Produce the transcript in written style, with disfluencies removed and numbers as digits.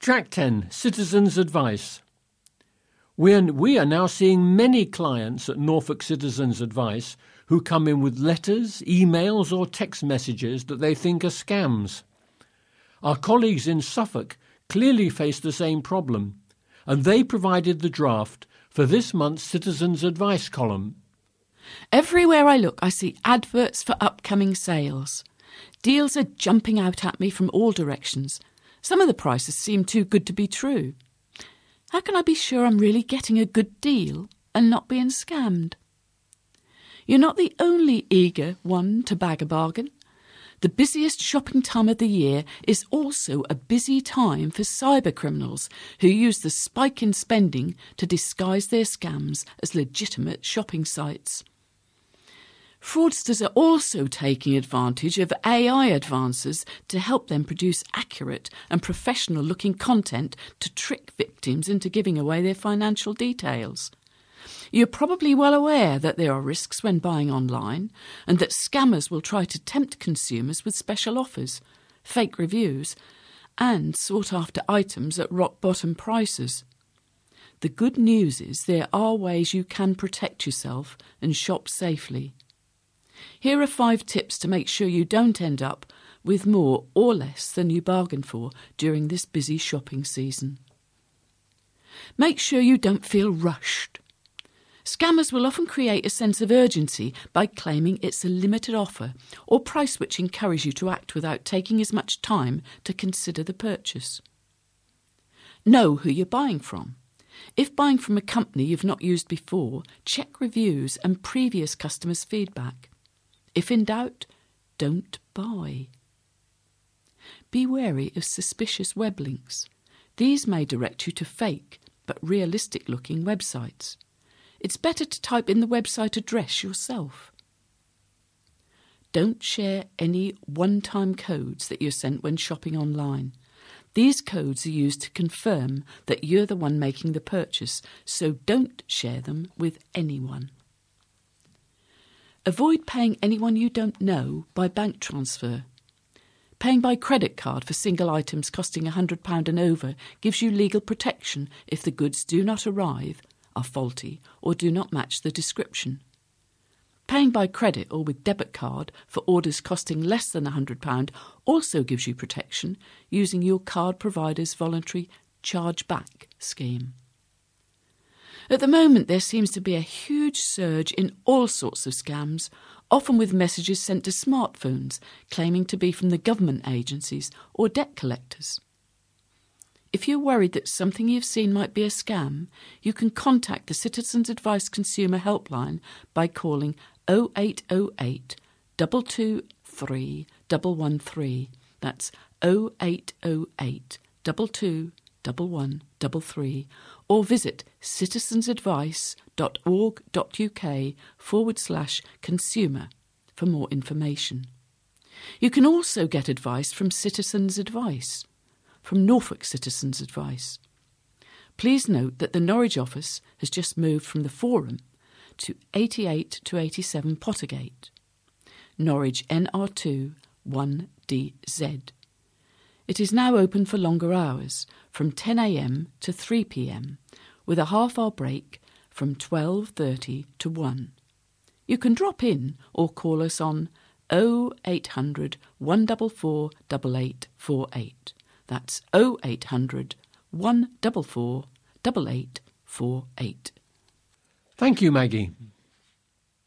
Track 10. Citizens' Advice. We are now seeing many clients at Norfolk Citizens Advice who come in with letters, emails or text messages that they think are scams. Our colleagues in Suffolk clearly face the same problem, and they provided the draft for this month's Citizens Advice column. Everywhere I look, I see adverts for upcoming sales. Deals are jumping out at me from all directions. Some of the prices seem too good to be true. How can I be sure I'm really getting a good deal and not being scammed? You're not the only eager one to bag a bargain. The busiest shopping time of the year is also a busy time for cybercriminals who use the spike in spending to disguise their scams as legitimate shopping sites. Fraudsters are also taking advantage of AI advances to help them produce accurate and professional-looking content to trick victims into giving away their financial details. You're probably well aware that there are risks when buying online and that scammers will try to tempt consumers with special offers, fake reviews, and sought-after items at rock-bottom prices. The good news is there are ways you can protect yourself and shop safely. Here are 5 tips to make sure you don't end up with more or less than you bargained for during this busy shopping season. Make sure you don't feel rushed. Scammers will often create a sense of urgency by claiming it's a limited offer or price which encourage you to act without taking as much time to consider the purchase. Know who you're buying from. If buying from a company you've not used before, check reviews and previous customers' feedback. If in doubt, don't buy. Be wary of suspicious web links. These may direct you to fake but realistic-looking websites. It's better to type in the website address yourself. Don't share any one-time codes that you're sent when shopping online. These codes are used to confirm that you're the one making the purchase, so don't share them with anyone. Avoid paying anyone you don't know by bank transfer. Paying by credit card for single items costing £100 and over gives you legal protection if the goods do not arrive, are faulty, or do not match the description. Paying by credit or with debit card for orders costing less than £100 also gives you protection using your card provider's voluntary charge-back scheme. At the moment, there seems to be a huge surge in all sorts of scams, often with messages sent to smartphones claiming to be from the government agencies or debt collectors. If you're worried that something you've seen might be a scam, you can contact the Citizens Advice Consumer Helpline by calling 0808 223 113. That's 0808 22 1133, or visit citizensadvice.org.uk/consumer for more information. You can also get advice from Citizens Advice, from Norfolk Citizens Advice. Please note that the Norwich office has just moved from the Forum to 88 to 87 Pottergate, Norwich NR2 1DZ. It is now open for longer hours, from 10 a.m. to 3 p.m, with a half-hour break from 12:30 to 1. You can drop in or call us on 0800 144 8848. That's 0800 144 8848. Thank you, Maggie.